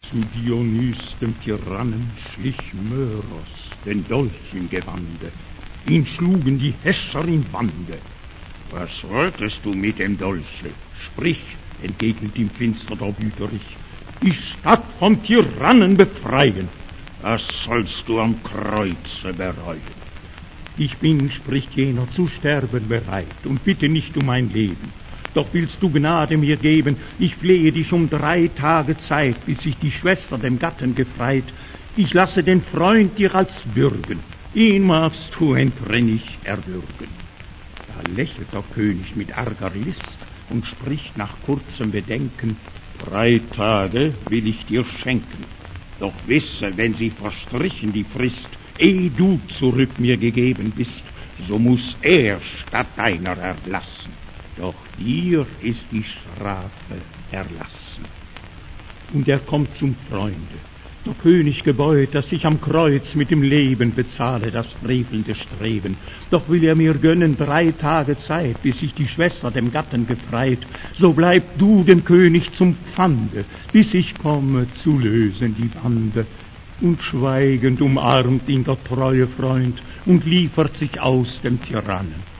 Zu Dionys, dem Tyrannen, schlich Möros, den Dolch im Gewande. Ihn schlugen die Häscher in Bande. »Was wolltest du mit dem Dolche? Sprich«, entgegnet ihm finster der Wüterich, »die Stadt vom Tyrannen befreien. Das sollst du am Kreuze bereuen.« »Ich bin«, spricht jener, »zu sterben bereit und bitte nicht um mein Leben. Doch willst du Gnade mir geben, ich flehe dich um 3 Tage Zeit, bis sich die Schwester dem Gatten gefreit. Ich lasse den Freund dir als bürgen, ihn magst du entrennig erwürgen.« Da lächelt der König mit arger List und spricht nach kurzem Bedenken: »3 Tage will ich dir schenken, doch wisse, wenn sie verstrichen die Frist, ehe du zurück mir gegeben bist, so muß er statt deiner erlassen. Doch dir ist die Strafe erlassen.« Und er kommt zum Freunde. Der König gebeut, dass ich am Kreuz mit dem Leben bezahle das frevelnde Streben. Doch will er mir gönnen 3 Tage Zeit, bis sich die Schwester dem Gatten gefreit. So bleib du dem König zum Pfande, bis ich komme zu lösen die Bande. Und schweigend umarmt ihn der treue Freund und liefert sich aus dem Tyrannen.